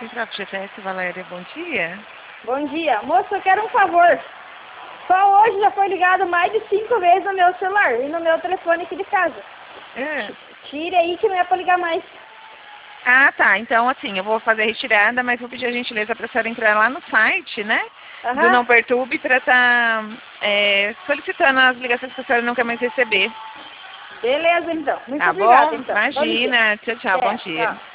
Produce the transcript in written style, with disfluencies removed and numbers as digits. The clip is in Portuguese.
Central FGTS, Valéria, bom dia. Bom dia. Moça, eu quero um favor. Só hoje já foi ligado mais de 5 vezes no meu celular e no meu telefone aqui de casa. Tire aí que não é pra ligar mais. Ah, tá. Então, assim, eu vou fazer a retirada, mas vou pedir a gentileza para a senhora entrar lá no site, né? Do Não Perturbe para estar solicitando as ligações que a senhora não quer mais receber. Beleza, então. Muito Tá obrigada, bom? então. Imagina. Tchau, tchau. Bom dia. Tchau.